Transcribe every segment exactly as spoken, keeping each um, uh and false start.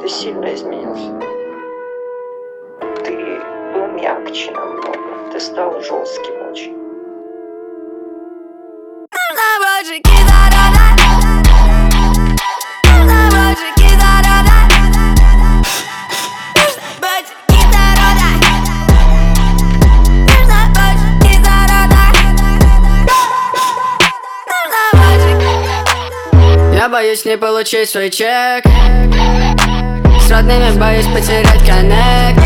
Ты сильно изменился. Ты был мягче намного. Ты стал жестким очень. Я боюсь не получить свой чек. С родными боюсь потерять коннект.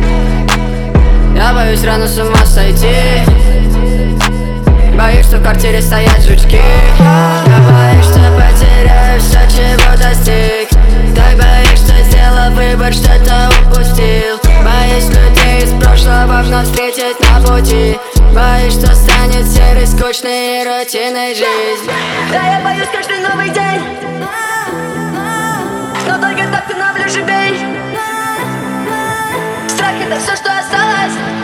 Я боюсь рано с ума сойти. Боюсь, что в квартире стоят жучки. Я боюсь, что потеряю все, чего достиг. Так боюсь, что сделал выбор, что-то упустил. Боюсь людей из прошлого вновь встретить на пути. Боюсь, что станет серой, скучной и рутинной жизнь. Да, я боюсь каждый новый день, но только так ты навлю живей. Страх — это все, что осталось.